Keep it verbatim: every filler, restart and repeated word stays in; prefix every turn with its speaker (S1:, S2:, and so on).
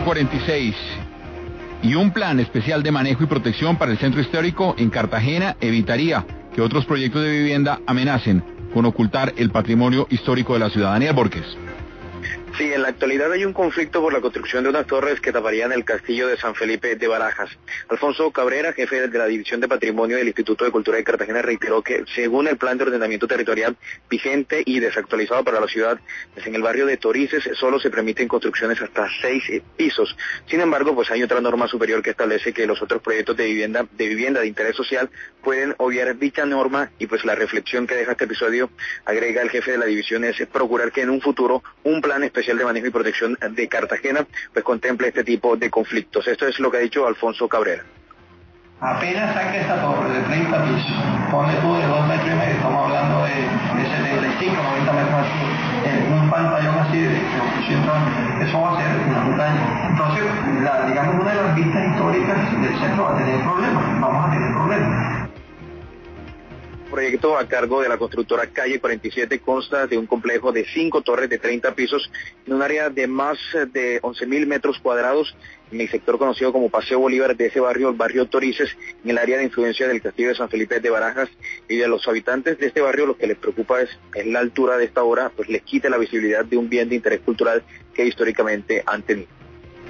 S1: cuarenta y seis y un plan especial de manejo y protección para el centro histórico en Cartagena evitaría que otros proyectos de vivienda amenacen con ocultar el patrimonio histórico de la ciudad. Daniel Borges.
S2: Sí, en la actualidad hay un conflicto por la construcción de unas torres que taparían el castillo de San Felipe de Barajas. Alfonso Cabrera, jefe de la División de Patrimonio del Instituto de Cultura de Cartagena, reiteró que según el plan de ordenamiento territorial vigente y desactualizado para la ciudad, pues en el barrio de Torices solo se permiten construcciones hasta seis pisos. Sin embargo, pues hay otra norma superior que establece que los otros proyectos de vivienda de vivienda de interés social pueden obviar dicha norma, y pues la reflexión que deja este episodio, agrega el jefe de la división, es procurar que en un futuro un plan especial de manejo y protección de Cartagena pues contemple este tipo de conflictos. Esto es lo que ha dicho Alfonso Cabrera.
S3: Apenas saque esa torre de treinta pisos, pone tú de dos metros y medio, estamos hablando de, de setenta y cinco, noventa metros así, en un pantallón así de ochocientos, eso va a ser una montaña. Entonces, la, digamos, una de las vistas históricas del centro va a tener problemas, vamos a tener problemas.
S2: Proyecto a cargo de la constructora Calle cuarenta y siete consta de un complejo de cinco torres de treinta pisos en un área de más de once mil metros cuadrados en el sector conocido como Paseo Bolívar de ese barrio, el barrio Torices, en el área de influencia del castillo de San Felipe de Barajas. Y de los habitantes de este barrio lo que les preocupa es, es la altura de esta obra, pues les quita la visibilidad de un bien de interés cultural que históricamente han tenido.